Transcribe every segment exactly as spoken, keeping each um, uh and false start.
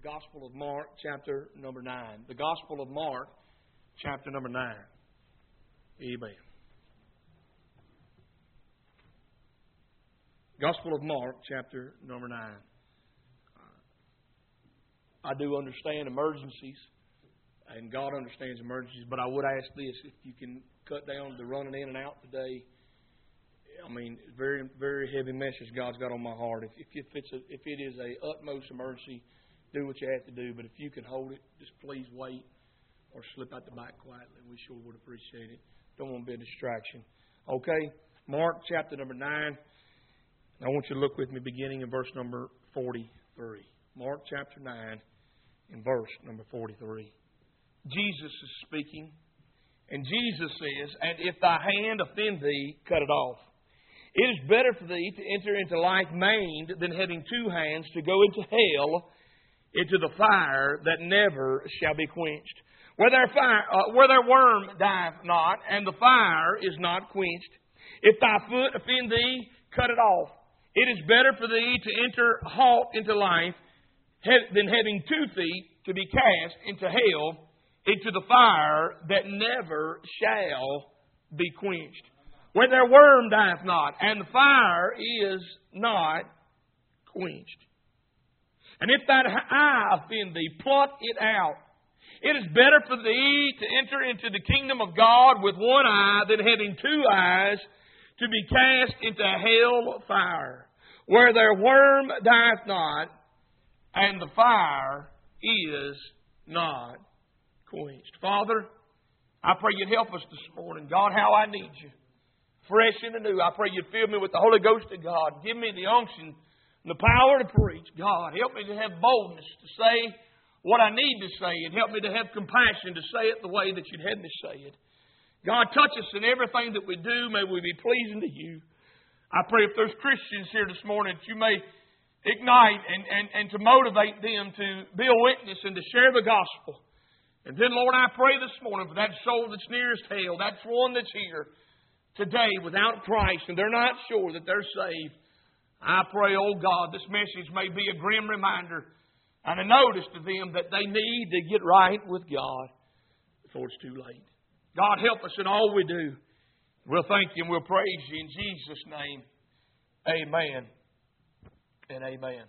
Gospel of Mark, chapter number nine. The Gospel of Mark, chapter number nine. Amen. Gospel of Mark, chapter number nine. I do understand emergencies, and God understands emergencies, but I would ask this, if you can cut down the running in and out today. I mean, very, very heavy message God's got on my heart. If, if, if it's a, if it is a utmost emergency, do what you have to do. But if you can hold it, just please wait or slip out the back quietly. We sure would appreciate it. Don't want to be a distraction. Okay, Mark chapter number nine. I want you to look with me beginning in verse number forty-three. Mark chapter nine in verse number forty-three. Jesus is speaking, and Jesus says, "And if thy hand offend thee, cut it off. It is better for thee to enter into life maimed than having two hands to go into hell, into the fire that never shall be quenched. Where their, fire, uh, where their worm dieth not, and the fire is not quenched. If thy foot offend thee, cut it off. It is better for thee to enter halt into life than having two feet to be cast into hell, into the fire that never shall be quenched. Where their worm dieth not, and the fire is not quenched. And if that eye offend thee, pluck it out. It is better for thee to enter into the kingdom of God with one eye than having two eyes to be cast into hell fire, where their worm dieth not, and the fire is not quenched." Father, I pray you'd help us this morning. God, how I need you. Fresh and anew. I pray you'd fill me with the Holy Ghost of God. Give me the unction and the power to preach. God, help me to have boldness to say what I need to say, and help me to have compassion to say it the way that you'd have me say it. God, touch us in everything that we do. May we be pleasing to you. I pray if there's Christians here this morning, that you may ignite and, and, and to motivate them to be a witness and to share the gospel. And then, Lord, I pray this morning for that soul that's nearest hell. That's one that's here today without Christ, and they're not sure that they're saved. I pray, oh God, this message may be a grim reminder and a notice to them that they need to get right with God before it's too late. God, help us in all we do. We'll thank you and we'll praise you in Jesus' name. Amen and amen.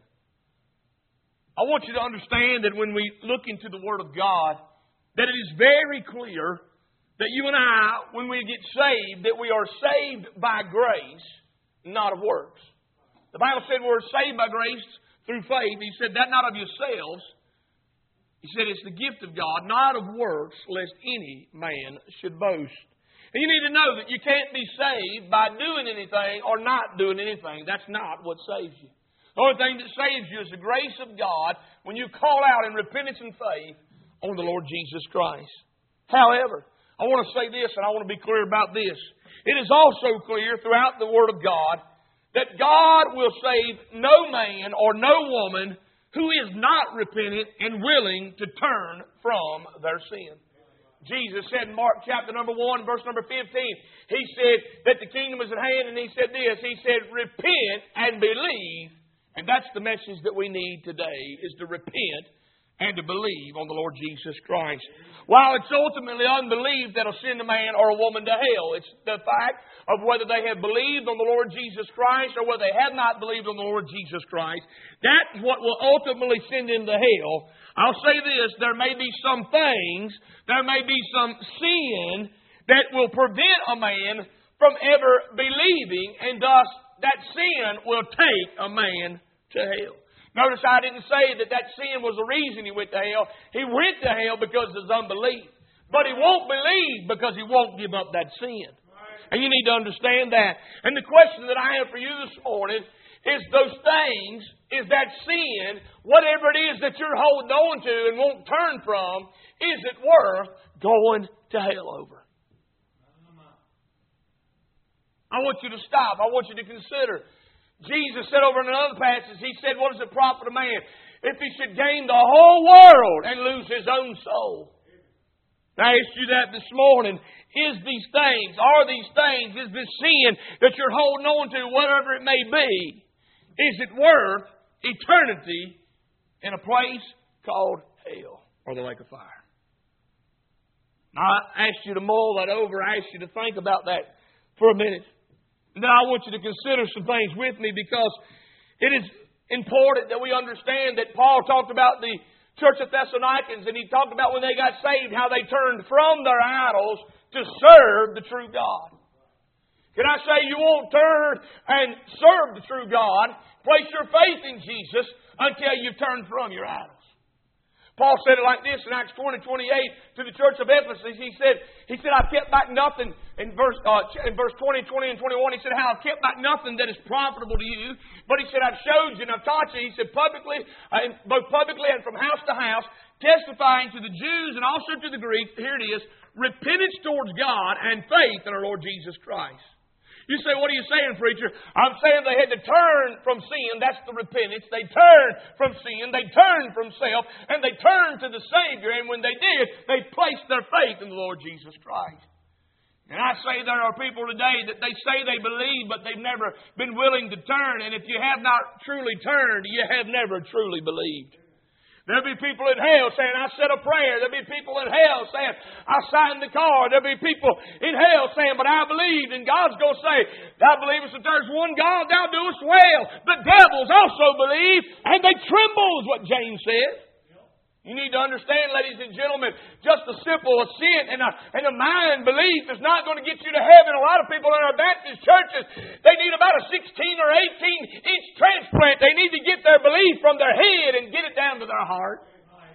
I want you to understand that when we look into the Word of God, that it is very clear that you and I, when we get saved, that we are saved by grace, not of works. The Bible said we're saved by grace through faith. He said that not of yourselves. He said it's the gift of God, not of works, lest any man should boast. And you need to know that you can't be saved by doing anything or not doing anything. That's not what saves you. The only thing that saves you is the grace of God when you call out in repentance and faith on the Lord Jesus Christ. However, I want to say this, and I want to be clear about this. It is also clear throughout the Word of God that God will save no man or no woman who is not repentant and willing to turn from their sin. Jesus said in Mark chapter number one, verse number fifteen, He said that the kingdom is at hand, and He said this, He said, repent and believe. And that's the message that we need today, is to repent and to believe on the Lord Jesus Christ. While it's ultimately unbelief that'll send a man or a woman to hell, it's the fact of whether they have believed on the Lord Jesus Christ or whether they have not believed on the Lord Jesus Christ. That's what will ultimately send them to hell. I'll say this, there may be some things, there may be some sin that will prevent a man from ever believing, and thus that sin will take a man to hell. Notice I didn't say that that sin was the reason he went to hell. He went to hell because of his unbelief. But he won't believe because he won't give up that sin. And you need to understand that. And the question that I have for you this morning is those things, is that sin, whatever it is that you're holding on to and won't turn from, is it worth going to hell over? I want you to stop. I want you to consider. Jesus said over in another passage, He said, what does it profit a man if he should gain the whole world and lose his own soul? I asked you that this morning. Is these things, are these things, is this sin that you're holding on to, whatever it may be, is it worth eternity in a place called hell, or the lake of fire. Now, I asked you to mull that over. I asked you to think about that for a minute. And then I want you to consider some things with me, because it is important that we understand that Paul talked about the church of Thessalonians, and he talked about when they got saved, how they turned from their idols to serve the true God. Can I say you won't turn and serve the true God, place your faith in Jesus, until you've turned from your idols? Paul said it like this in Acts twenty, twenty-eight to the church of Ephesus. He said, he said, I've kept back nothing. In verse, uh, in verse twenty, twenty, and twenty-one, he said, how I've kept back nothing that is profitable to you. But he said, I've showed you and I've taught you. He said, publicly, uh, both publicly and from house to house, testifying to the Jews and also to the Greeks, here it is, repentance towards God and faith in our Lord Jesus Christ. You say, what are you saying, preacher? I'm saying they had to turn from sin. That's the repentance. They turned from sin. They turned from self. And they turned to the Savior. And when they did, they placed their faith in the Lord Jesus Christ. And I say there are people today that they say they believe, but they've never been willing to turn. And if you have not truly turned, you have never truly believed. There'll be people in hell saying, I said a prayer. There'll be people in hell saying, I signed the card. There'll be people in hell saying, but I believed. And God's going to say, thou believest that there's one God, thou doest well. The devils also believe, and they tremble, is what James says. You need to understand, ladies and gentlemen, just a simple assent and a, and a mind belief is not going to get you to heaven. A lot of people in our Baptist churches, they need about a sixteen or eighteen inch transplant. They need to get their belief from their head and get it down to their heart.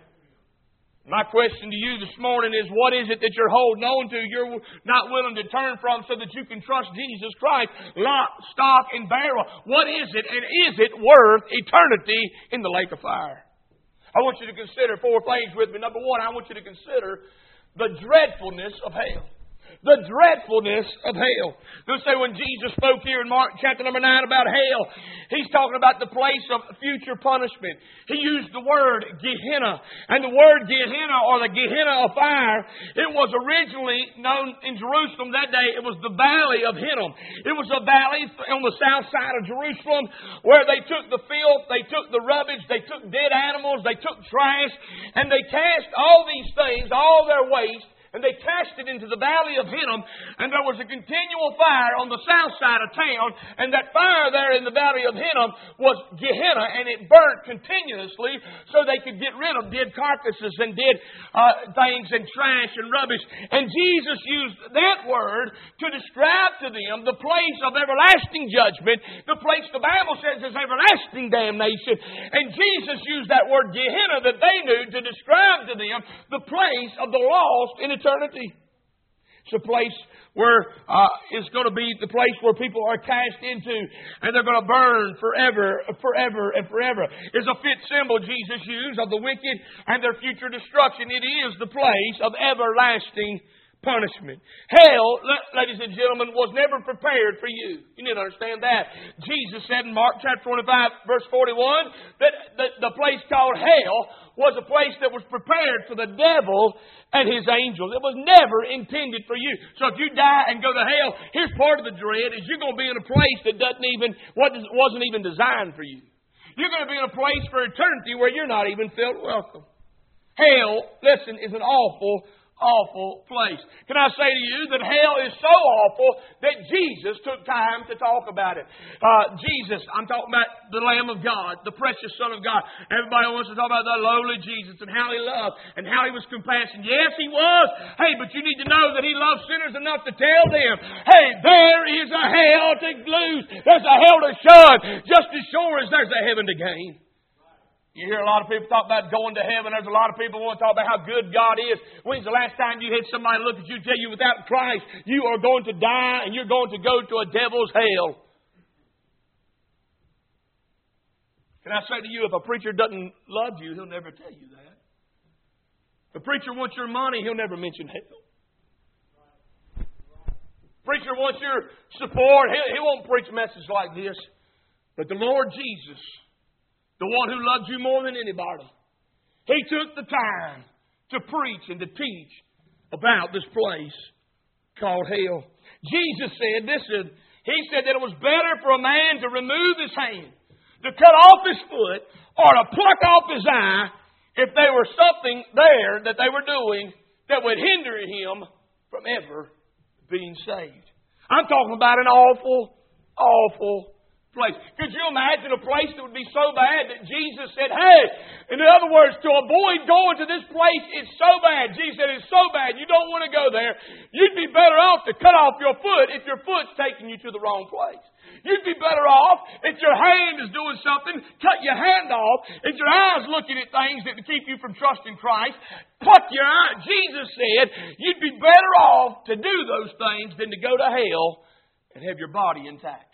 My question to you this morning is, what is it that you're holding on to, you're not willing to turn from, so that you can trust Jesus Christ, lock, stock, and barrel? What is it, and is it worth eternity in the lake of fire? I want you to consider four things with me. Number one, I want you to consider the dreadfulness of hell. The dreadfulness of hell. Let's say when Jesus spoke here in Mark chapter number nine about hell, He's talking about the place of future punishment. He used the word Gehenna. And the word Gehenna, or the Gehenna of fire, it was originally known in Jerusalem that day. It was the valley of Hinnom. It was a valley on the south side of Jerusalem where they took the filth, they took the rubbish, they took dead animals, they took trash, and they cast all these things, all their waste, and they cast it into the valley of Hinnom, and there was a continual fire on the south side of town, and that fire there in the valley of Hinnom was Gehenna, and it burnt continuously so they could get rid of dead carcasses and dead uh, things and trash and rubbish. And Jesus used that word to describe to them the place of everlasting judgment, the place the Bible says is everlasting damnation. And Jesus used that word Gehenna that they knew to describe to them the place of the lost in eternity. It's a place where uh, it's going to be the place where people are cast into, and they're going to burn forever, forever, and forever. It's a fit symbol Jesus used of the wicked and their future destruction. It is the place of everlasting punishment. Hell, ladies and gentlemen, was never prepared for you. You need to understand that. Jesus said in Mark chapter twenty-five, verse forty-one, that the, the place called hell was a place that was prepared for the devil and his angels. It was never intended for you. So if you die and go to hell, here's part of the dread, is you're going to be in a place that doesn't even, wasn't even designed for you. You're going to be in a place for eternity where you're not even felt welcome. Hell, listen, is an awful awful place. Can I say to you that hell is so awful that Jesus took time to talk about it? Uh, Jesus, I'm talking about the Lamb of God, the precious Son of God. Everybody wants to talk about the lowly Jesus and how He loved and how He was compassionate. Yes, He was. Hey, but you need to know that He loved sinners enough to tell them, hey, there is a hell to lose. There's a hell to shun, just as sure as there's a heaven to gain. You hear a lot of people talk about going to heaven. There's a lot of people who want to talk about how good God is. When's the last time you had somebody look at you and tell you without Christ you are going to die and you're going to go to a devil's hell? Can I say to you, if a preacher doesn't love you, he'll never tell you that. If a preacher wants your money, he'll never mention hell. Preacher wants your support, he, he won't preach a message like this. But the Lord Jesus, the one who loves you more than anybody, He took the time to preach and to teach about this place called hell. Jesus said, listen, He said that it was better for a man to remove his hand, to cut off his foot, or to pluck off his eye, if there were something there that they were doing that would hinder him from ever being saved. I'm talking about an awful, awful place. Could you imagine a place that would be so bad that Jesus said, hey, in other words, to avoid going to this place, it's so bad. Jesus said, it's so bad, you don't want to go there. You'd be better off to cut off your foot if your foot's taking you to the wrong place. You'd be better off if your hand is doing something, cut your hand off. If your eye's looking at things that keep you from trusting Christ, cut your eye. Jesus said, you'd be better off to do those things than to go to hell and have your body intact.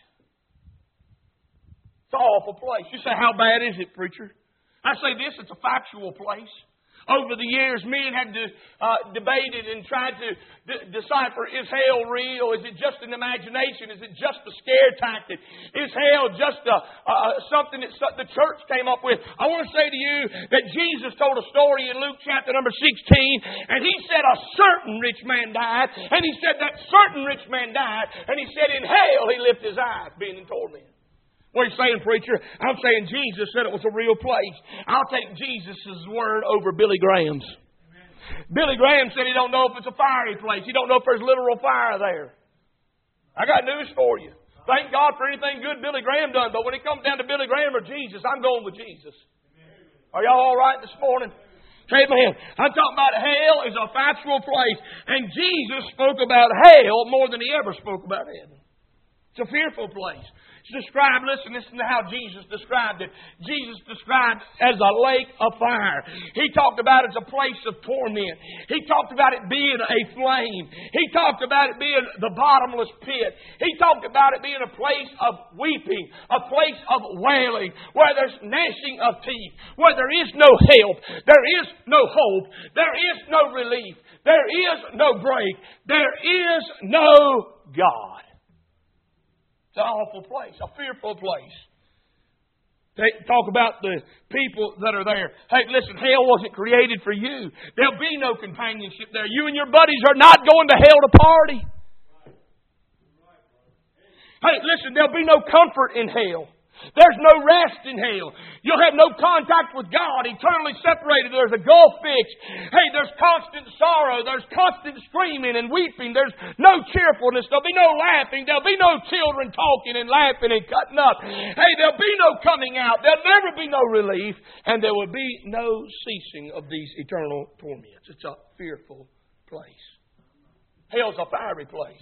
It's an awful place. You say, how bad is it, preacher? I say this, it's a factual place. Over the years, men have de, uh, debated and tried to de- decipher, is hell real? Is it just an imagination? Is it just a scare tactic? Is hell just a, uh, something that the church came up with? I want to say to you that Jesus told a story in Luke chapter number sixteen, and he said a certain rich man died, and he said that certain rich man died, and he said in hell he lifted his eyes, being in torment. What are you saying, preacher? I'm saying Jesus said it was a real place. I'll take Jesus' word over Billy Graham's. Amen. Billy Graham said he don't know if it's a fiery place. He don't know if there's literal fire there. I got news for you. Thank God for anything good Billy Graham done. But when it comes down to Billy Graham or Jesus, I'm going with Jesus. Are y'all all right this morning? Amen. I'm talking about hell is a factual place. And Jesus spoke about hell more than he ever spoke about heaven. It's a fearful place. Described, listen, listen to how Jesus described it. Jesus described it as a lake of fire. He talked about it as a place of torment. He talked about it being a flame. He talked about it being the bottomless pit. He talked about it being a place of weeping, a place of wailing, where there's gnashing of teeth, where there is no help, there is no hope, there is no relief, there is no break, there is no God. It's an awful place, a fearful place. They talk about the people that are there. Hey, listen, hell wasn't created for you. There'll be no companionship there. You and your buddies are not going to hell to party. Hey, listen, there'll be no comfort in hell. There's no rest in hell. You'll have no contact with God, eternally separated. There's a gulf fixed. Hey, there's constant sorrow. There's constant screaming and weeping. There's no cheerfulness. There'll be no laughing. There'll be no children talking and laughing and cutting up. Hey, there'll be no coming out. There'll never be no relief. And there will be no ceasing of these eternal torments. It's a fearful place. Hell's a fiery place.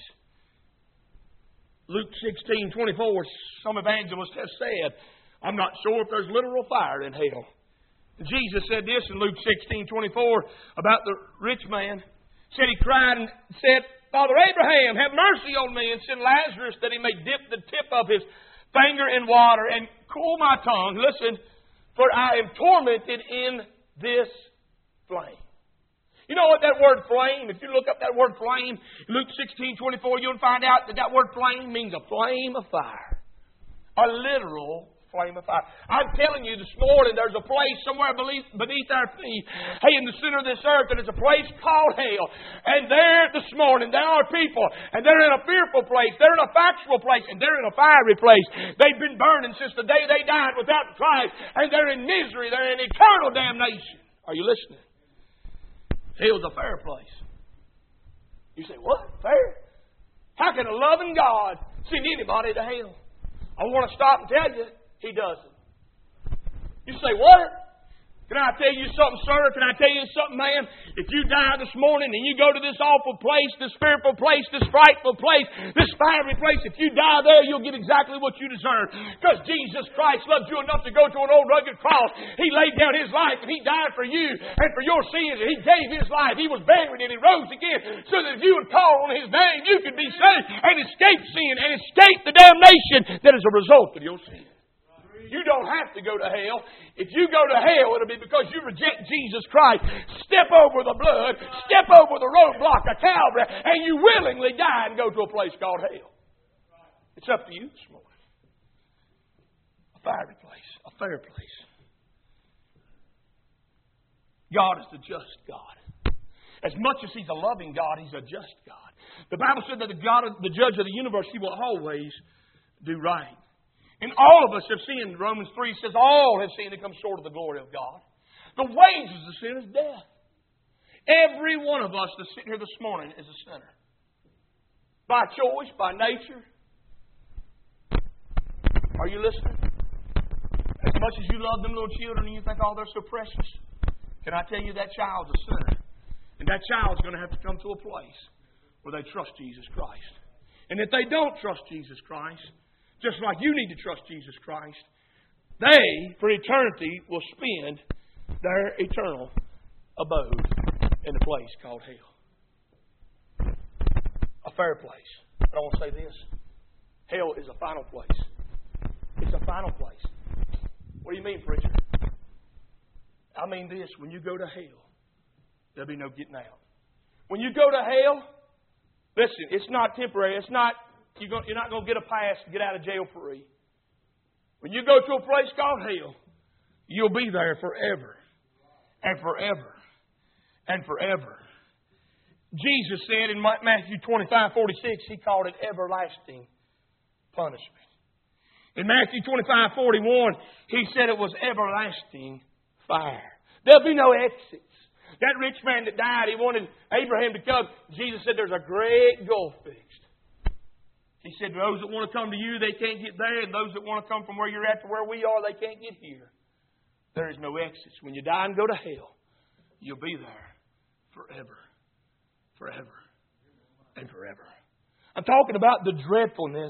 Luke sixteen twenty-four, some evangelists have said, I'm not sure if there's literal fire in hell. Jesus said this in Luke sixteen twenty-four about the rich man. Said he cried and said, Father Abraham, have mercy on me and send Lazarus that he may dip the tip of his finger in water and cool my tongue. Listen, for I am tormented in this flame. You know what that word flame, if you look up that word flame, Luke sixteen twenty-four, you'll find out that that word flame means a flame of fire. A literal flame of fire. I'm telling you this morning, there's a place somewhere beneath, beneath our feet, hey, in the center of this earth, and it's a place called hell. And there this morning, there are people, and they're in a fearful place, they're in a factual place, and they're in a fiery place. They've been burning since the day they died without Christ, and they're in misery, they're in eternal damnation. Are you listening? Hell's a fair place. You say, what? Fair? How can a loving God send anybody to hell? I want to stop and tell you, He doesn't. You say, what? Can I tell you something, sir? Can I tell you something, man? If you die this morning and you go to this awful place, this fearful place, this frightful place, this fiery place, if you die there, you'll get exactly what you deserve. Because Jesus Christ loved you enough to go to an old rugged cross. He laid down His life and He died for you and for your sins. And He gave His life. He was buried and He rose again so that if you would call on His name, you could be saved and escape sin and escape the damnation that is a result of your sin. You don't have to go to hell. If you go to hell, it'll be because you reject Jesus Christ. Step over the blood, step over the roadblock of Calvary, and you willingly die and go to a place called hell. It's up to you this morning. A fiery place, a fair place. God is the just God. As much as He's a loving God, He's a just God. The Bible said that the God, the judge of the universe, He will always do right. And all of us have sinned. Romans three says all have sinned and come short of the glory of God. The wages of sin is death. Every one of us that's sitting here this morning is a sinner. By choice, by nature. Are you listening? As much as you love them little children and you think, oh, they're so precious, can I tell you that child's a sinner? And that child's going to have to come to a place where they trust Jesus Christ. And if they don't trust Jesus Christ, just like you need to trust Jesus Christ, they, for eternity, will spend their eternal abode in a place called hell. A fair place. But I want to say this. Hell is a final place. It's a final place. What do you mean, preacher? I mean this. When you go to hell, there'll be no getting out. When you go to hell, listen, it's not temporary. It's not, you're not going to get a pass to get out of jail free. When you go to a place called hell, you'll be there forever and forever and forever. Jesus said in Matthew twenty-five forty-six, He called it everlasting punishment. In Matthew twenty-five forty-one, He said it was everlasting fire. There'll be no exits. That rich man that died, he wanted Abraham to come. Jesus said there's a great gulf fixed. He said those that want to come to you, they can't get there. And those that want to come from where you're at to where we are, they can't get here. There is no exits. When you die and go to hell, you'll be there forever. Forever. And forever. I'm talking about the dreadfulness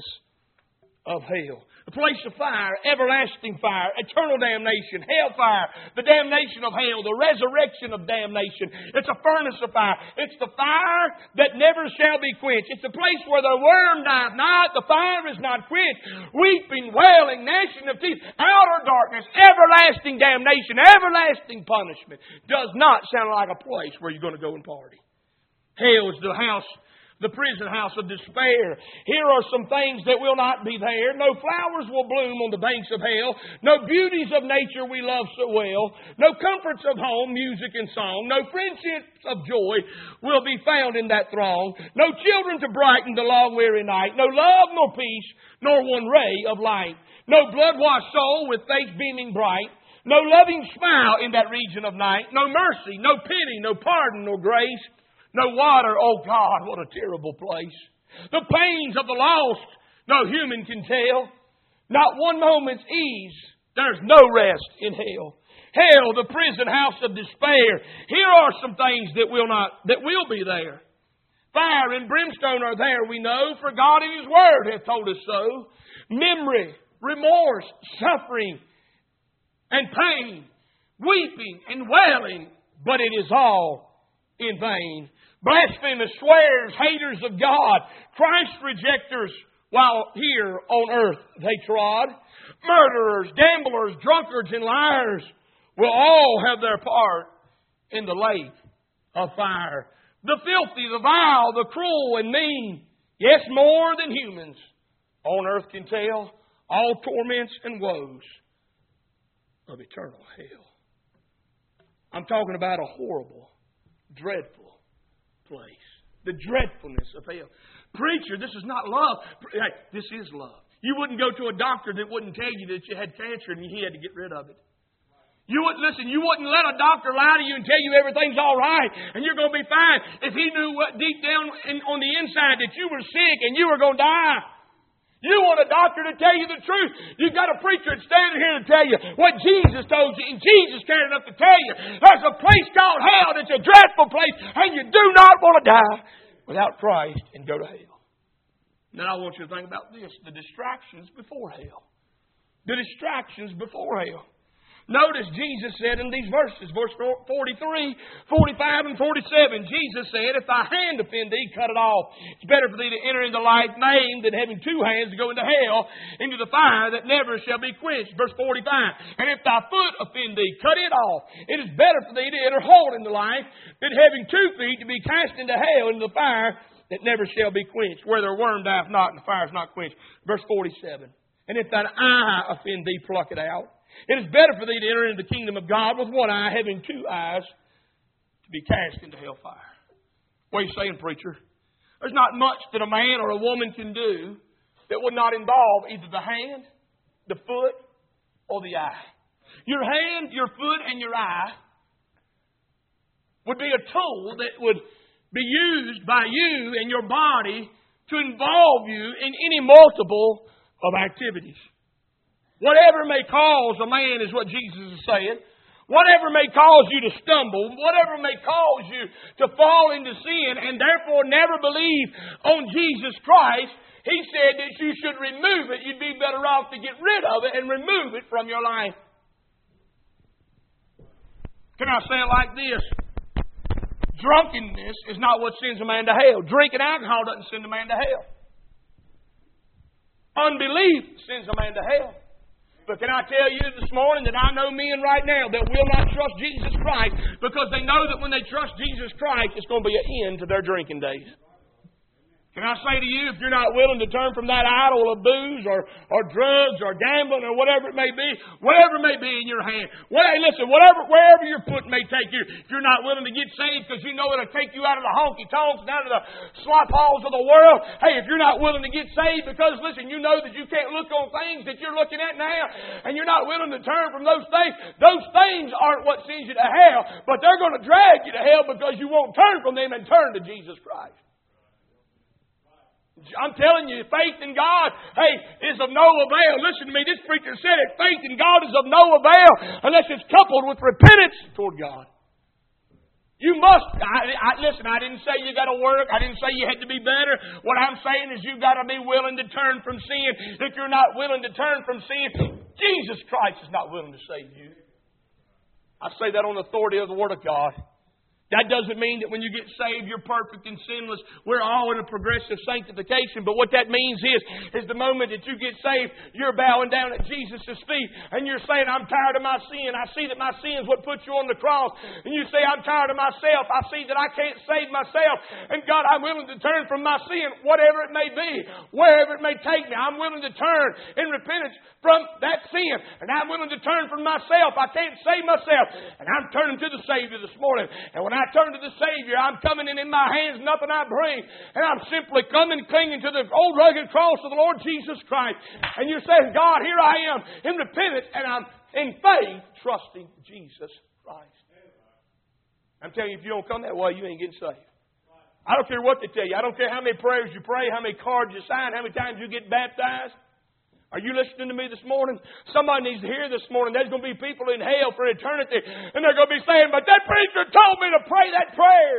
of hell. A place of fire, everlasting fire, eternal damnation, hellfire, the damnation of hell, the resurrection of damnation. It's a furnace of fire. It's the fire that never shall be quenched. It's a place where the worm dieth not, the fire is not quenched. Weeping, wailing, gnashing of teeth, outer darkness, everlasting damnation, everlasting punishment. Does not sound like a place where you're going to go and party. Hell is the house, the prison house of despair. Here are some things that will not be there. No flowers will bloom on the banks of hell. No beauties of nature we love so well. No comforts of home, music and song. No friendships of joy will be found in that throng. No children to brighten the long weary night. No love nor peace, nor one ray of light. No blood-washed soul with face beaming bright. No loving smile in that region of night. No mercy, no pity, no pardon, nor grace. No water, oh God, what a terrible place. The pains of the lost, no human can tell. Not one moment's ease, there's no rest in hell. Hell, the prison house of despair. Here are some things that will not, that will be there. Fire and brimstone are there, we know, for God in His Word hath told us so. Memory, remorse, suffering, and pain, weeping and wailing, but it is all in vain. Blasphemous, swears, haters of God, Christ rejectors, while here on earth they trod. Murderers, gamblers, drunkards, and liars will all have their part in the lake of fire. The filthy, the vile, the cruel and mean, yes, more than humans on earth can tell, all torments and woes of eternal hell. I'm talking about a horrible, dreadful place. The dreadfulness of hell. Preacher, this is not love. Hey, this is love. You wouldn't go to a doctor that wouldn't tell you that you had cancer and he had to get rid of it. You wouldn't listen. You wouldn't let a doctor lie to you and tell you everything's all right and you're going to be fine if he knew what deep down in, on the inside that you were sick and you were going to die. You want a doctor to tell you the truth. You've got a preacher that's standing here to tell you what Jesus told you. And Jesus cared enough to tell you there's a place called hell that's a dreadful place. And you do not want to die without Christ and go to hell. Now I want you to think about this. The distractions before hell. The distractions before hell. Notice Jesus said in these verses, verse forty-three, forty-five, and forty-seven, Jesus said, if thy hand offend thee, cut it off. It's better for thee to enter into life maimed than having two hands to go into hell, into the fire that never shall be quenched. Verse forty-five, and if thy foot offend thee, cut it off. It is better for thee to enter whole into life than having two feet to be cast into hell, into the fire that never shall be quenched, where the worm dieth not and the fire is not quenched. Verse forty-seven, and if thine eye offend thee, pluck it out. It is better for thee to enter into the kingdom of God with one eye, having two eyes, to be cast into hellfire. What are you saying, preacher? There's not much that a man or a woman can do that would not involve either the hand, the foot, or the eye. Your hand, your foot, and your eye would be a tool that would be used by you and your body to involve you in any multiple of activities. Whatever may cause a man is what Jesus is saying. Whatever may cause you to stumble, whatever may cause you to fall into sin and therefore never believe on Jesus Christ, He said that you should remove it. You'd be better off to get rid of it and remove it from your life. Can I say it like this? Drunkenness is not what sends a man to hell. Drinking alcohol doesn't send a man to hell. Unbelief sends a man to hell. But can I tell you this morning that I know men right now that will not trust Jesus Christ because they know that when they trust Jesus Christ, it's going to be an end to their drinking days. Can I say to you, if you're not willing to turn from that idol of booze or, or drugs or gambling or whatever it may be, whatever may be in your hand, well, hey, listen, whatever, wherever your foot may take you, if you're not willing to get saved because you know it'll take you out of the honky-tonks and out of the slop halls of the world, hey, if you're not willing to get saved because, listen, you know that you can't look on things that you're looking at now and you're not willing to turn from those things, those things aren't what sends you to hell, but they're going to drag you to hell because you won't turn from them and turn to Jesus Christ. I'm telling you, faith in God, hey, is of no avail. Listen to me, this preacher said it. Faith in God is of no avail unless it's coupled with repentance toward God. You must, I, I, listen, I didn't say you got to work. I didn't say you had to be better. What I'm saying is you've got to be willing to turn from sin. If you're not willing to turn from sin, Jesus Christ is not willing to save you. I say that on the authority of the Word of God. That doesn't mean that when you get saved, you're perfect and sinless. We're all in a progressive sanctification. But what that means is, is the moment that you get saved, you're bowing down at Jesus' feet. And you're saying, I'm tired of my sin. I see that my sin is what put you on the cross. And you say, I'm tired of myself. I see that I can't save myself. And God, I'm willing to turn from my sin, whatever it may be, wherever it may take me. I'm willing to turn in repentance from that sin. And I'm willing to turn from myself. I can't save myself. And I'm turning to the Savior this morning. And when I turn to the Savior, I'm coming in in my hands, nothing I bring. And I'm simply coming, clinging to the old rugged cross of the Lord Jesus Christ. And you're saying, God, here I am in repentance, and I'm in faith trusting Jesus Christ. I'm telling you, if you don't come that way, you ain't getting saved. I don't care what they tell you. I don't care how many prayers you pray, how many cards you sign, how many times you get baptized. Are you listening to me this morning? Somebody needs to hear this morning. There's going to be people in hell for eternity. And they're going to be saying, but that preacher told me to pray that prayer.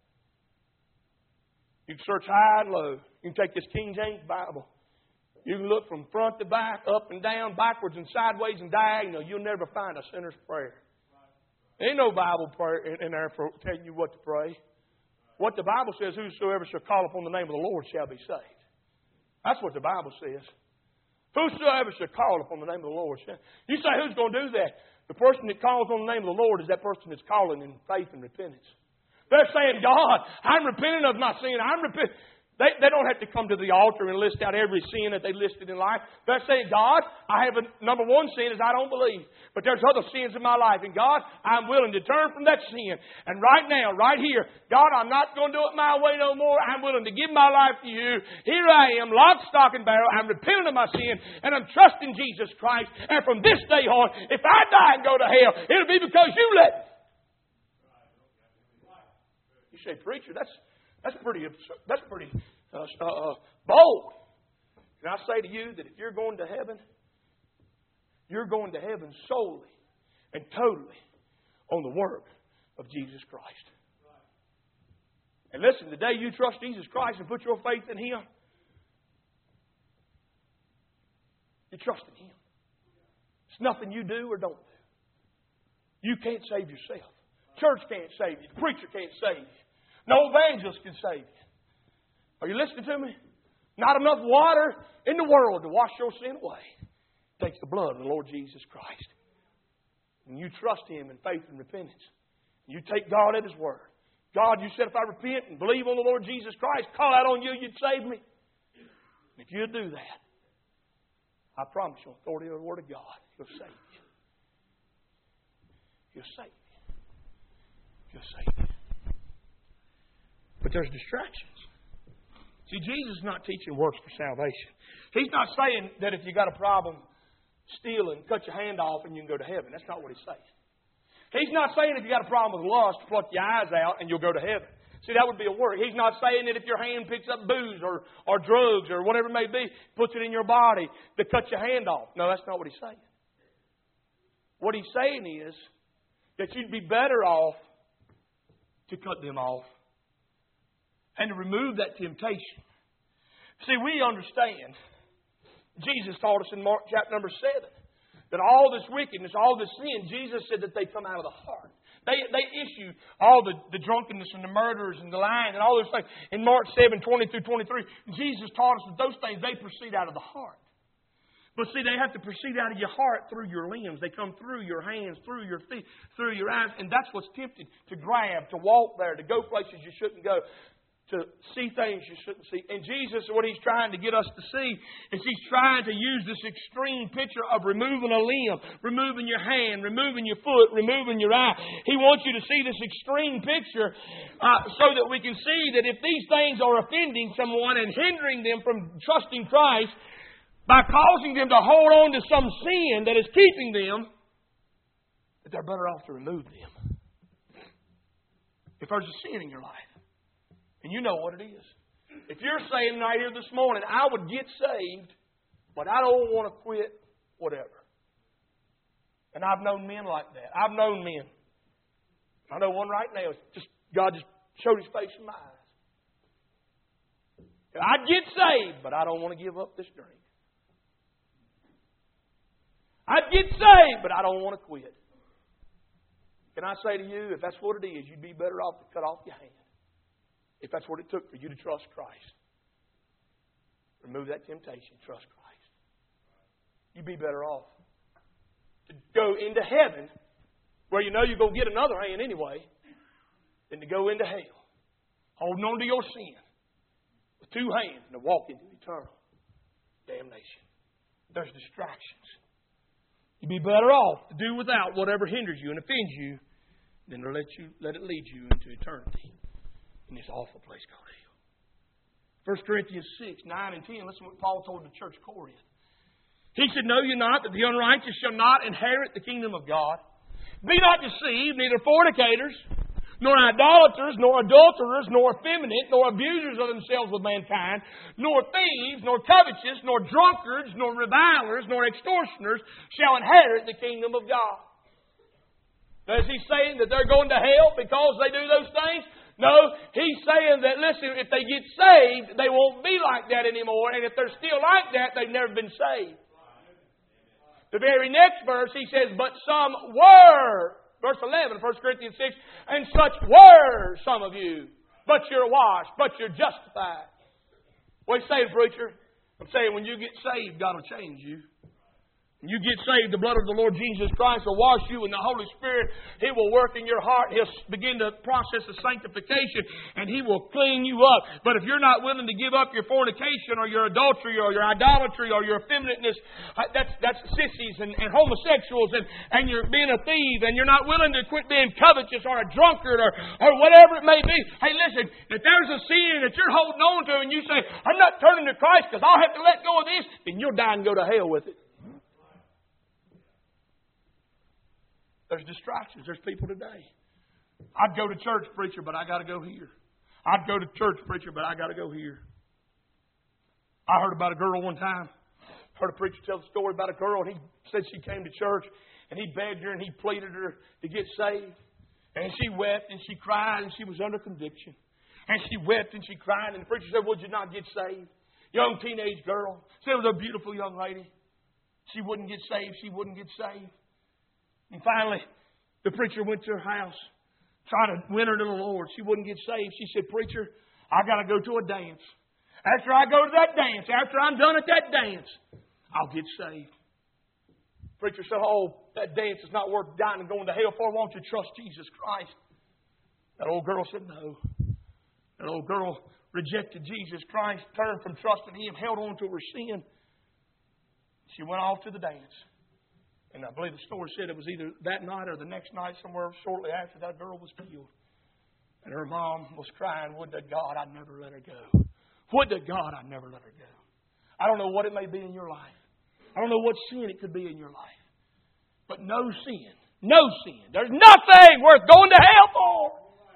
You can search high and low. You can take this King James Bible. You can look from front to back, up and down, backwards and sideways and diagonal. You'll never find a sinner's prayer. There ain't no Bible prayer in there for telling you what to pray. What the Bible says, whosoever shall call upon the name of the Lord shall be saved. That's what the Bible says. Whosoever shall call upon the name of the Lord. You say, who's going to do that? The person that calls on the name of the Lord is that person that's calling in faith and repentance. They're saying, God, I'm repenting of my sin. I'm repenting. They, they don't have to come to the altar and list out every sin that they listed in life. They're saying, God, I have a number one sin is I don't believe. But there's other sins in my life. And God, I'm willing to turn from that sin. And right now, right here, God, I'm not going to do it my way no more. I'm willing to give my life to you. Here I am, lock, stock, and barrel. I'm repenting of my sin. And I'm trusting Jesus Christ. And from this day on, if I die and go to hell, it'll be because you let me. You say, preacher, that's... That's pretty, that's pretty uh, uh, bold. Can I say to you that if you're going to heaven, you're going to heaven solely and totally on the work of Jesus Christ. And listen, the day you trust Jesus Christ and put your faith in Him, you trust in Him. It's nothing you do or don't do. You can't save yourself. Church can't save you. The preacher can't save you. No evangelist can save you. Are you listening to me? Not enough water in the world to wash your sin away. It takes the blood of the Lord Jesus Christ. And you trust Him in faith and repentance. You take God at His word. God, you said if I repent and believe on the Lord Jesus Christ, call out on you, you'd save me. And if you'd do that, I promise you on the authority of the Word of God, He'll save you. He'll save you. He'll save you. But there's distractions. See, Jesus is not teaching works for salvation. He's not saying that if you got a problem stealing, cut your hand off and you can go to heaven. That's not what He's saying. He's not saying if you got a problem with lust, pluck your eyes out and you'll go to heaven. See, that would be a work. He's not saying that if your hand picks up booze or, or drugs or whatever it may be, puts it in your body, to cut your hand off. No, that's not what he's saying. What he's saying is that you'd be better off to cut them off and to remove that temptation. See, we understand. Jesus taught us in Mark chapter number seven that all this wickedness, all this sin, Jesus said that they come out of the heart. They they issue all the, the drunkenness and the murders and the lying and all those things. In Mark seven, twenty through twenty-three, Jesus taught us that those things, they proceed out of the heart. But see, they have to proceed out of your heart through your limbs. They come through your hands, through your feet, through your eyes. And that's what's tempted, to grab, to walk there, to go places you shouldn't go, to see things you shouldn't see. And Jesus, what He's trying to get us to see is He's trying to use this extreme picture of removing a limb, removing your hand, removing your foot, removing your eye. He wants you to see this extreme picture uh, so that we can see that if these things are offending someone and hindering them from trusting Christ, by causing them to hold on to some sin that is keeping them, that they're better off to remove them. If there's a sin in your life, and you know what it is. If you're saying right here this morning, I would get saved, but I don't want to quit whatever. And I've known men like that. I've known men. I know one right now. Just God just showed His face in my eyes. I'd get saved, but I don't want to give up this drink. I'd get saved, but I don't want to quit. Can I say to you, if that's what it is, you'd be better off to cut off your hand. If that's what it took for you to trust Christ. Remove that temptation. Trust Christ. You'd be better off to go into heaven, where you know you're going to get another hand anyway, than to go into hell, holding on to your sin with two hands and to walk into eternal damnation. There's distractions. You'd be better off to do without whatever hinders you and offends you than to let you let it lead you into eternity in this awful place called hell. First Corinthians six, nine and ten. Listen to what Paul told the church of Corinth. He said, "Know you not that the unrighteous shall not inherit the kingdom of God? Be not deceived, neither fornicators, nor idolaters, nor adulterers, nor effeminate, nor abusers of themselves with mankind, nor thieves, nor covetous, nor drunkards, nor revilers, nor extortioners shall inherit the kingdom of God." Now, is he saying that they're going to hell because they do those things? No, he's saying that, listen, if they get saved, they won't be like that anymore. And if they're still like that, they've never been saved. The very next verse, he says, "But some were," verse eleven, First Corinthians six, "and such were some of you, but you're washed, but you're justified." What are you saying, preacher? I'm saying when you get saved, God will change you. When you get saved, the blood of the Lord Jesus Christ will wash you, and the Holy Spirit, He will work in your heart. He'll begin the process of sanctification, and He will clean you up. But if you're not willing to give up your fornication or your adultery or your idolatry or your effeminateness, that's, that's sissies and, and homosexuals, and, and you're being a thief, and you're not willing to quit being covetous or a drunkard or, or whatever it may be. Hey, listen, if there's a sin that you're holding on to and you say, "I'm not turning to Christ because I'll have to let go of this," then you'll die and go to hell with it. There's distractions. There's people today. I'd go to church, preacher, but I got to go here. I'd go to church, preacher, but I got to go here. I heard about a girl one time. Heard a preacher tell the story about a girl, and he said she came to church, and he begged her, and he pleaded her to get saved. And she wept, and she cried, and she was under conviction. And she wept, and she cried, and the preacher said, "Would you not get saved?" Young teenage girl. Said it was a beautiful young lady. She wouldn't get saved. She wouldn't get saved. And finally, the preacher went to her house, trying to win her to the Lord. She wouldn't get saved. She said, "Preacher, I got to go to a dance. After I go to that dance, after I'm done at that dance, I'll get saved." Preacher said, "Oh, that dance is not worth dying and going to hell for. Won't you trust Jesus Christ?" That old girl said no. That old girl rejected Jesus Christ, turned from trusting Him, held on to her sin. She went off to the dance. And I believe the story said it was either that night or the next night, somewhere shortly after, that girl was killed. And her mom was crying, "Would to God I'd never let her go. Would to God I'd never let her go." I don't know what it may be in your life. I don't know what sin it could be in your life. But no sin No sin. There's nothing worth going to hell for.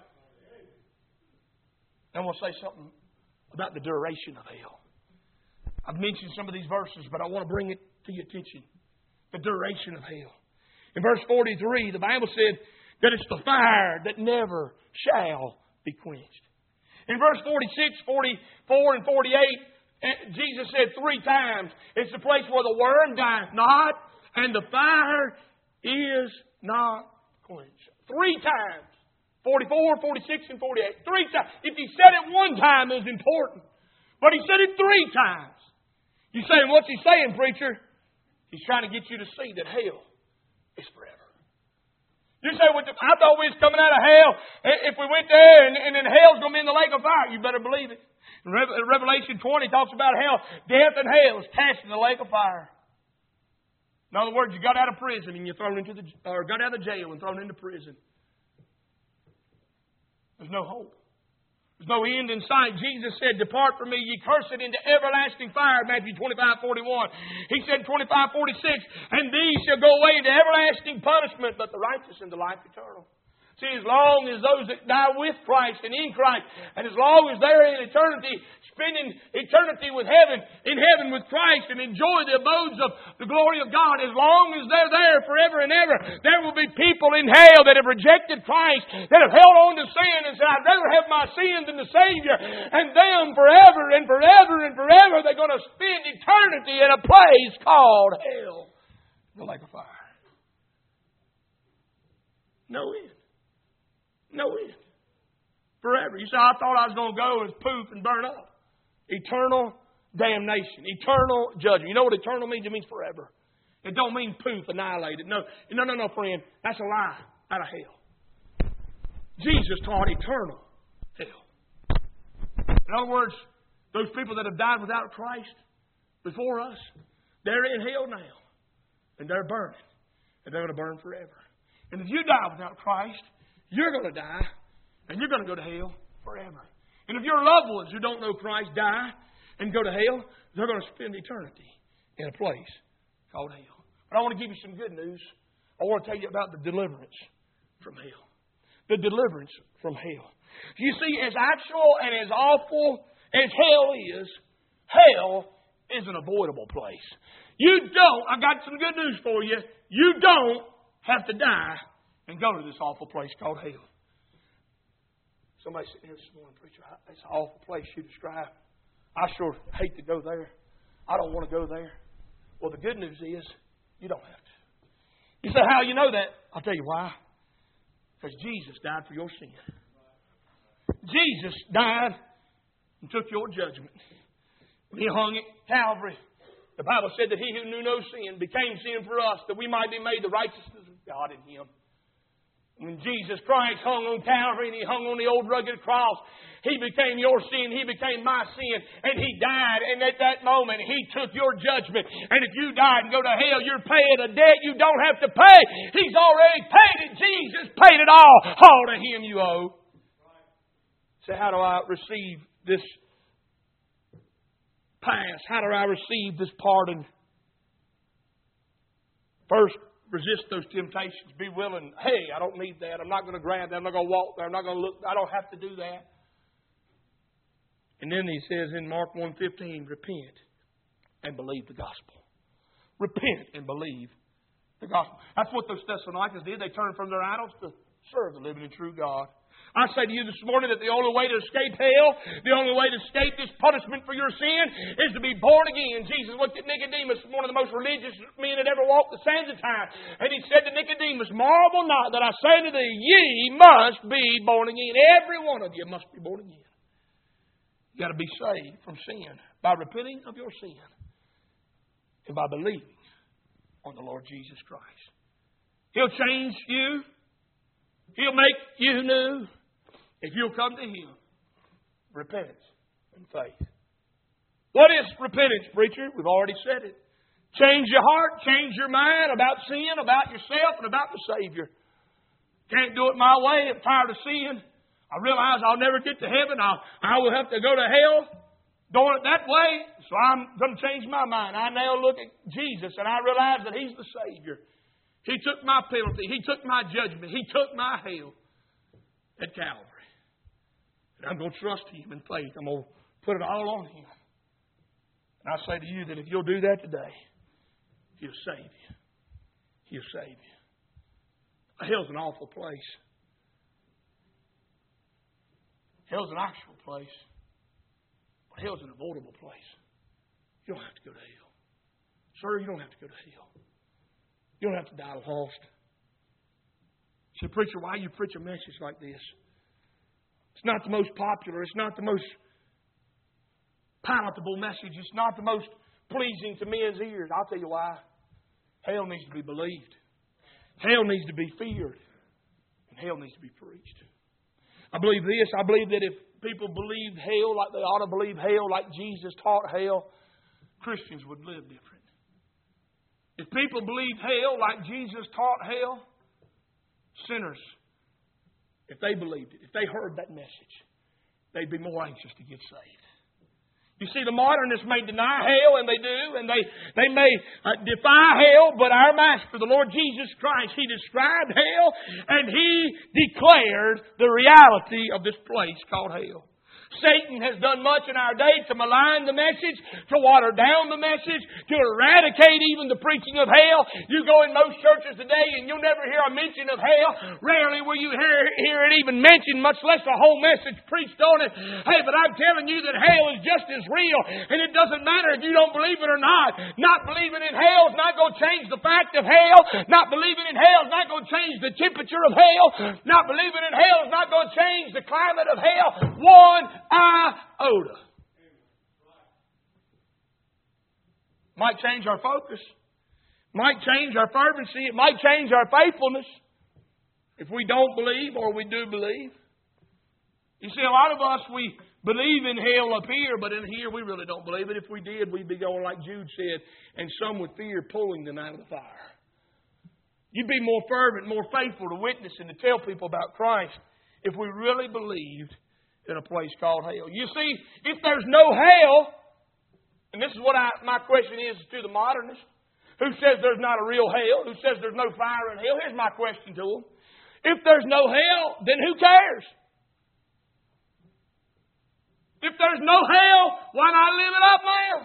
I want to say something about the duration of hell. I've mentioned some of these verses, but I want to bring it to your attention. The duration of hell. In verse forty-three, the Bible said that it's the fire that never shall be quenched. In verse forty-six, forty-four, and forty-eight, Jesus said three times, it's the place where the worm dieth not, and the fire is not quenched. Three times. forty-four, forty-six, and forty-eight. Three times. If he said it one time, it was important. But he said it three times. You say, what's he saying, preacher? He's trying to get you to see that hell is forever. You say, well, I thought we was coming out of hell. If we went there and, and then hell's going to be in the lake of fire, you better believe it. Revelation twenty talks about hell. Death and hell is cast in the lake of fire. In other words, you got out of prison and you're thrown into the, or got out of jail and thrown into prison. There's no hope. There's no end in sight. Jesus said, depart from me, ye cursed, into everlasting fire. Matthew twenty-five, forty-one. He said, twenty-five, forty-six, and these shall go away into everlasting punishment, but the righteous into life eternal. See, as long as those that die with Christ and in Christ, and as long as they're in eternity, spending eternity with heaven, in heaven with Christ, and enjoy the abodes of the glory of God, as long as they're there forever and ever, there will be people in hell that have rejected Christ, that have held on to sin and said, I'd rather have my sin than the Savior. And them forever and forever and forever, they're going to spend eternity in a place called hell. The lake of fire. No end. No end. Forever. You say, I thought I was going to go and poof and burn up. Eternal damnation. Eternal judgment. You know what eternal means? It means forever. It don't mean poof, annihilated. No, no, no, no, friend. That's a lie out of hell. Jesus taught eternal hell. In other words, those people that have died without Christ before us, they're in hell now. And they're burning. And they're going to burn forever. And if you die without Christ, you're going to die, and you're going to go to hell forever. And if your loved ones who don't know Christ die and go to hell, they're going to spend eternity in a place called hell. But I want to give you some good news. I want to tell you about the deliverance from hell. The deliverance from hell. You see, as actual and as awful as hell is, hell is an avoidable place. You don't, I got some good news for you, you don't have to die and go to this awful place called hell. Somebody sitting here this morning, preacher, it's an awful place you describe. I sure hate to go there. I don't want to go there. Well, the good news is, you don't have to. You say, how you know that? I'll tell you why. Because Jesus died for your sin. Jesus died and took your judgment. When He hung at Calvary, the Bible said that He who knew no sin became sin for us, that we might be made the righteousness of God in Him. When Jesus Christ hung on Calvary and He hung on the old rugged cross, He became your sin, He became my sin, and He died. And at that moment, He took your judgment. And if you died and go to hell, you're paying a debt you don't have to pay. He's already paid it. Jesus paid it all. All to Him you owe. So how do I receive this pass? How do I receive this pardon? First, resist those temptations. Be willing. Hey, I don't need that. I'm not going to grab that. I'm not going to walk there. I'm not going to look. I don't have to do that. And then He says in Mark one fifteen, repent and believe the gospel. Repent and believe the gospel. That's what those Thessalonians did. They turned from their idols to serve the living and true God. I say to you this morning that the only way to escape hell, the only way to escape this punishment for your sin, is to be born again. Jesus looked at Nicodemus, one of the most religious men that ever walked the sands of time, and He said to Nicodemus, marvel not that I say to thee, ye must be born again. Every one of you must be born again. You've got to be saved from sin by repenting of your sin and by believing on the Lord Jesus Christ. He'll change you. He'll make you new. If you'll come to Him, repentance and faith. What is repentance, preacher? We've already said it. Change your heart, change your mind about sin, about yourself, and about the Savior. Can't do it my way. I'm tired of sin. I realize I'll never get to heaven. I'll, I will have to go to hell doing it that way. So I'm going to change my mind. I now look at Jesus and I realize that He's the Savior. He took my penalty. He took my judgment. He took my hell at Calvary. And I'm going to trust Him in faith. I'm going to put it all on Him. And I say to you that if you'll do that today, He'll save you. He'll save you. Hell's an awful place. Hell's an actual place. But hell's an avoidable place. You don't have to go to hell. Sir, you don't have to go to hell. You don't have to die lost. Say, preacher, why you preach a message like this? It's not the most popular. It's not the most palatable message. It's not the most pleasing to men's ears. I'll tell you why. Hell needs to be believed. Hell needs to be feared. And hell needs to be preached. I believe this. I believe that if people believed hell like they ought to believe hell, like Jesus taught hell, Christians would live different. If people believed hell like Jesus taught hell, sinners, if they believed it, if they heard that message, they'd be more anxious to get saved. You see, the modernists may deny hell, and they do, and they, they may uh, defy hell, but our Master, the Lord Jesus Christ, He described hell, and He declared the reality of this place called hell. Satan has done much in our day to malign the message, to water down the message, to eradicate even the preaching of hell. You go in most churches today and you'll never hear a mention of hell. Rarely will you hear, hear it even mentioned, much less a whole message preached on it. Hey, but I'm telling you that hell is just as real, and it doesn't matter if you don't believe it or not. Not believing in hell is not going to change the fact of hell. Not believing in hell is not going to change the temperature of hell. Not believing in hell is not going to change the climate of hell. One iota. Might change our focus. Might change our fervency. It might change our faithfulness if we don't believe or we do believe. You see, a lot of us, we believe in hell up here, but in here we really don't believe it. If we did, we'd be going like Jude said, and some would fear pulling them out of the fire. You'd be more fervent, more faithful to witness and to tell people about Christ if we really believed in a place called hell. You see, if there's no hell, and this is what I, my question is to the modernist, who says there's not a real hell, who says there's no fire in hell. Here's my question to them. If there's no hell, then who cares? If there's no hell, why not live it up now?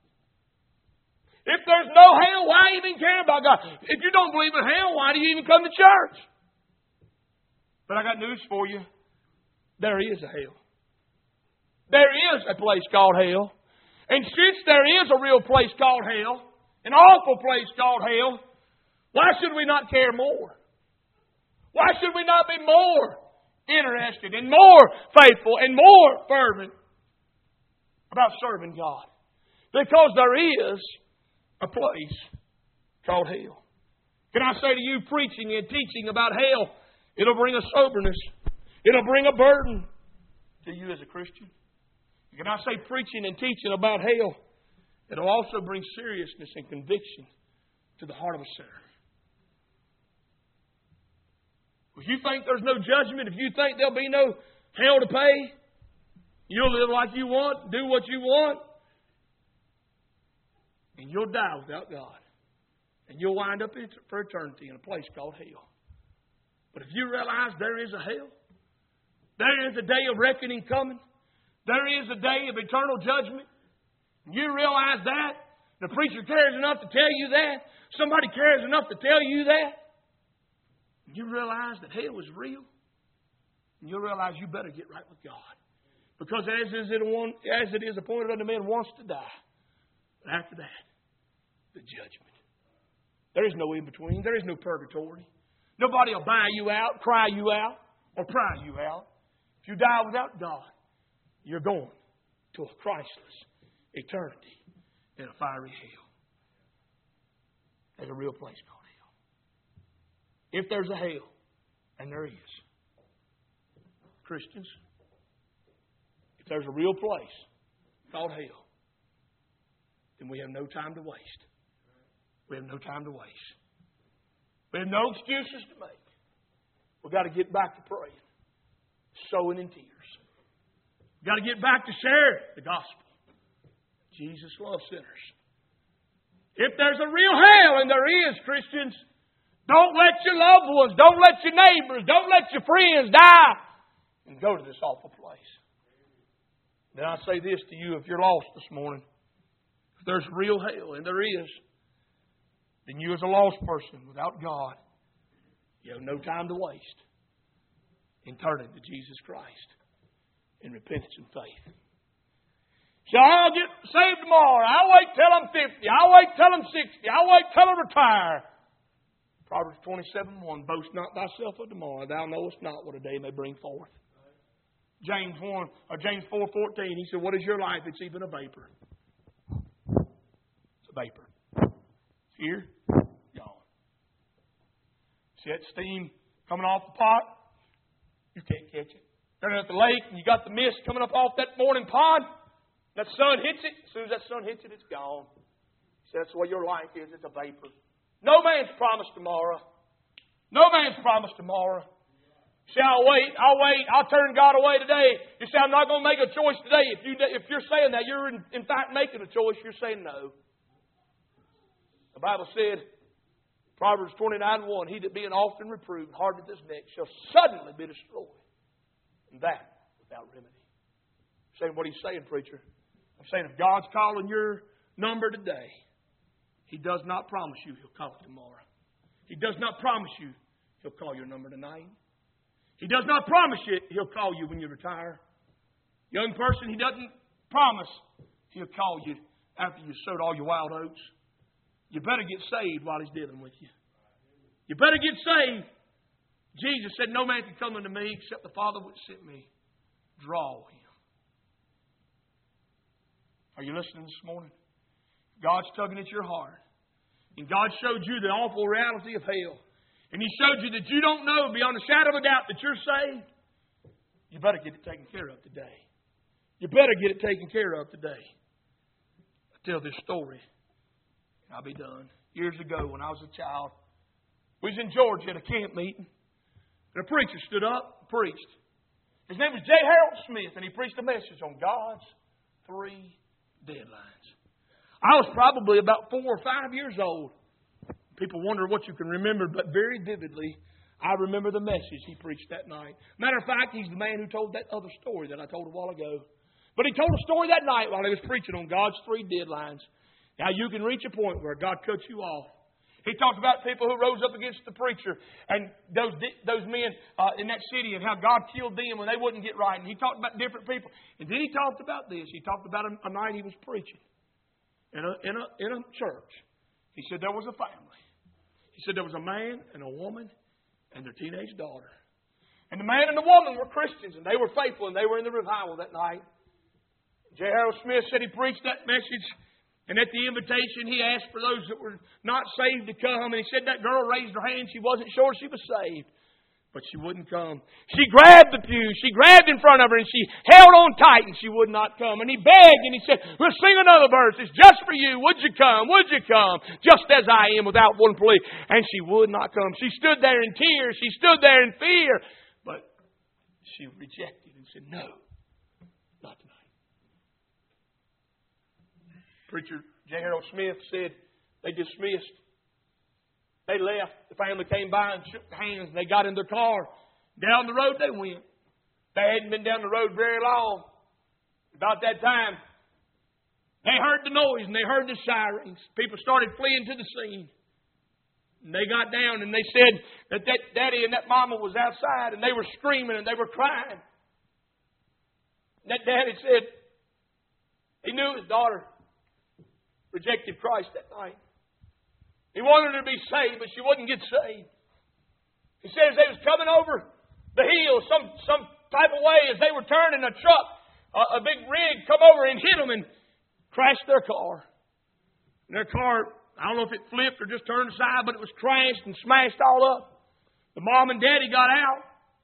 If there's no hell, why even care about God? If you don't believe in hell, why do you even come to church? But I got news for you. There is a hell. There is a place called hell. And since there is a real place called hell, an awful place called hell, why should we not care more? Why should we not be more interested and more faithful and more fervent about serving God? Because there is a place called hell. Can I say to you, preaching and teaching about hell, it'll bring a soberness. It'll bring a burden to you as a Christian. Can I say preaching and teaching about hell, it'll also bring seriousness and conviction to the heart of a sinner. If you think there's no judgment, if you think there'll be no hell to pay, you'll live like you want, do what you want, and you'll die without God. And you'll wind up for eternity in a place called hell. But if you realize there is a hell, there is a day of reckoning coming. There is a day of eternal judgment. You realize that. The preacher cares enough to tell you that. Somebody cares enough to tell you that. You realize that hell is real. And you realize you better get right with God. Because as is it, one, as it is appointed unto man once to die. But after that, the judgment. There is no in-between. There is no purgatory. Nobody will buy you out, cry you out, or pry you out. If you die without God, you're going to a Christless eternity in a fiery hell. There's a real place called hell. If there's a hell, and there is, Christians, if there's a real place called hell, then we have no time to waste. We have no time to waste. We have no excuses to make. We've got to get back to praying, sowing in tears. We've got to get back to sharing the gospel. Jesus loves sinners. If there's a real hell, and there is, Christians, Don't let your loved ones, don't let your neighbors, don't let your friends die and go to this awful place. Then I say this to you, if you're lost this morning, if there's real hell, and there is, then you as a lost person without God, you have no time to waste in turning to Jesus Christ in repentance and faith. So I'll get saved tomorrow. I'll wait till I'm fifty. I'll wait till I'm sixty. I'll wait till I retire. Proverbs twenty-seven one, boast not thyself of tomorrow. Thou knowest not what a day may bring forth. James one or James four fourteen, he said, what is your life? It's even a vapor. It's a vapor. It's here, gone. See that steam coming off the pot? You can't catch it. Turn at the lake and you got the mist coming up off that morning pond. That sun hits it. As soon as that sun hits it, it's gone. See, that's the way your life is. It's a vapor. No man's promised tomorrow. No man's promised tomorrow. Say, I'll wait, I'll wait, I'll turn God away today. You say, I'm not going to make a choice today. If, you, if you're saying that, you're in, in fact making a choice. You're saying no. The Bible said, Proverbs twenty-nine one, he that being often reproved, hardeneth his neck, shall suddenly be destroyed. And that without remedy. Saying what he's saying, preacher. I'm saying if God's calling your number today, He does not promise you He'll call it tomorrow. He does not promise you He'll call your number tonight. He does not promise you He'll call you when you retire. Young person, He doesn't promise He'll call you after you sowed all your wild oats. You better get saved while He's dealing with you. You better get saved. Jesus said, no man can come unto me except the Father which sent me. Draw him. Are you listening this morning? God's tugging at your heart. And God showed you the awful reality of hell. And He showed you that you don't know beyond a shadow of a doubt that you're saved. You better get it taken care of today. You better get it taken care of today. I tell this story. And I'll be done. Years ago when I was a child, we was in Georgia at a camp meeting. And a preacher stood up and preached. His name was J. Harold Smith, and he preached a message on God's three deadlines. I was probably about four or five years old. People wonder what you can remember, but very vividly, I remember the message he preached that night. Matter of fact, he's the man who told that other story that I told a while ago. But he told a story that night while he was preaching on God's three deadlines. Now you can reach a point where God cuts you off. He talked about people who rose up against the preacher and those those men uh, in that city and how God killed them when they wouldn't get right. And he talked about different people. And then he talked about this. He talked about a, a night he was preaching in a, in a, in a church. He said there was a family. He said there was a man and a woman and their teenage daughter. And the man and the woman were Christians and they were faithful and they were in the revival that night. J. Harold Smith said he preached that message. And at the invitation, he asked for those that were not saved to come. And he said that girl raised her hand. She wasn't sure she was saved. But she wouldn't come. She grabbed the pew. She grabbed in front of her and she held on tight and she would not come. And he begged and he said, we'll sing another verse. It's just for you. Would you come? Would you come? Just as I am without one plea. And she would not come. She stood there in tears. She stood there in fear. But she rejected and said, no, not tonight. Preacher J. Harold Smith said they dismissed. They left. The family came by and shook hands. And they got in their car. Down the road they went. They hadn't been down the road very long. About that time, they heard the noise and they heard the sirens. People started fleeing to the scene. And they got down and they said that that daddy and that mama was outside and they were screaming and they were crying. And that daddy said he knew his daughter rejected Christ that night. He wanted her to be saved, but she wouldn't get saved. He said as they was coming over the hill, some, some type of way, as they were turning, a truck, a, a big rig come over and hit them and crashed their car. And their car, I don't know if it flipped or just turned aside, but it was crashed and smashed all up. The mom and daddy got out,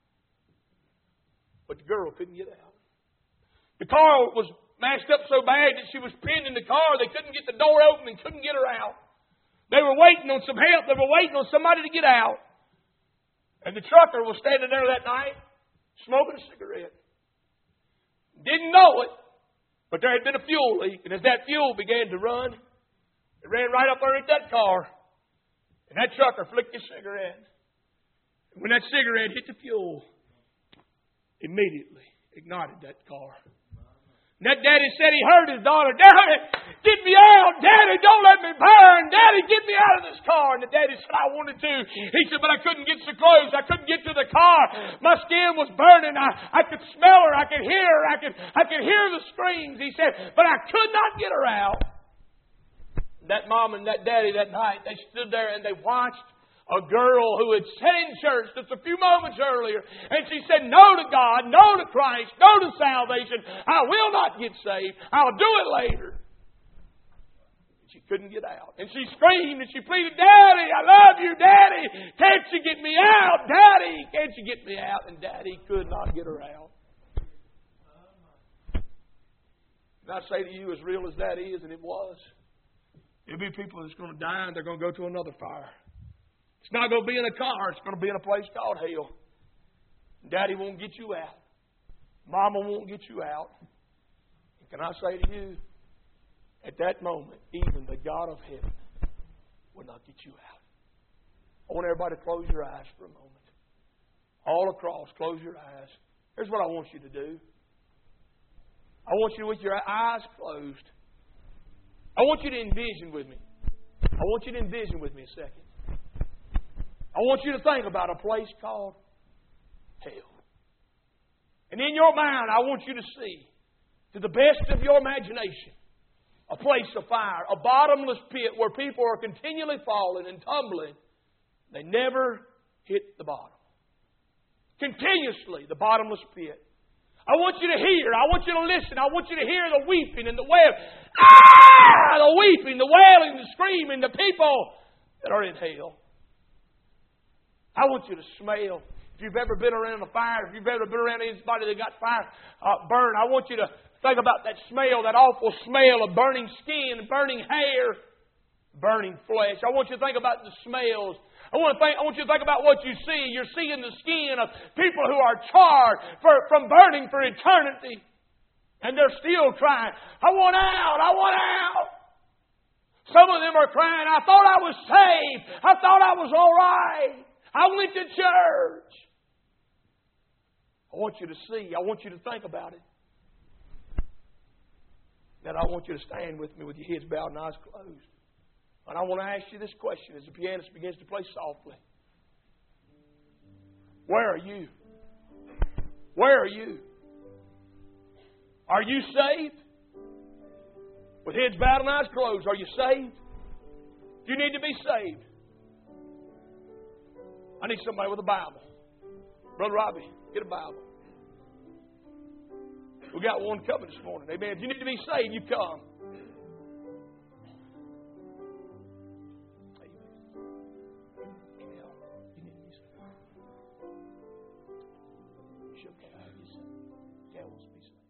but the girl couldn't get out. The car was mashed up so bad that she was pinned in the car. They couldn't get the door open and couldn't get her out. They were waiting on some help. They were waiting on somebody to get out. And the trucker was standing there that night smoking a cigarette. Didn't know it, but there had been a fuel leak. And as that fuel began to run, it ran right up underneath that car. And that trucker flicked his cigarette. And when that cigarette hit the fuel, immediately ignited that car. And that daddy said he heard his daughter, "Daddy, get me out. Daddy, don't let me burn. Daddy, get me out of this car." And the daddy said, "I wanted to." He said, "But I couldn't get so close. I couldn't get to the car. My skin was burning. I, I could smell her. I could hear her. I could, I could hear the screams." He said, "But I could not get her out." That mom and that daddy that night, they stood there and they watched a girl who had sat in church just a few moments earlier, and she said no to God, no to Christ, no to salvation. I will not get saved. I'll do it later. She couldn't get out. And she screamed and she pleaded, "Daddy, I love you. Daddy, can't you get me out? Daddy, can't you get me out?" And Daddy could not get her out. And I say to you, as real as that is, and it was, there'll be people that's going to die and they're going to go to another fire. It's not going to be in a car. It's going to be in a place called hell. Daddy won't get you out. Mama won't get you out. And can I say to you, at that moment, even the God of heaven will not get you out. I want everybody to close your eyes for a moment. All across, close your eyes. Here's what I want you to do. I want you, with your eyes closed, I want you to envision with me. I want you to envision with me a second. I want you to think about a place called hell. And in your mind, I want you to see, to the best of your imagination, a place of fire, a bottomless pit where people are continually falling and tumbling. They never hit the bottom. Continuously, the bottomless pit. I want you to hear, I want you to listen, I want you to hear the weeping and the wailing. Ah! The weeping, the wailing, the screaming, the people that are in hell. I want you to smell. If you've ever been around a fire, if you've ever been around anybody that got fire uh, burned, I want you to think about that smell, that awful smell of burning skin, burning hair, burning flesh. I want you to think about the smells. I want, to think, I want you to think about what you see. You're seeing the skin of people who are charred for, from burning for eternity. And they're still crying, "I want out, I want out." Some of them are crying, "I thought I was saved. I thought I was all right. I went to church." I want you to see. I want you to think about it. Then I want you to stand with me with your heads bowed and eyes closed. And I want to ask you this question as the pianist begins to play softly. Where are you? Where are you? Are you saved? With heads bowed and eyes closed, are you saved? Do you need to be saved? I need somebody with a Bible. Brother Robbie, get a Bible. We got one coming this morning. Amen. If you need to be saved, you come. You should have. You said, "Dad wants to be saved."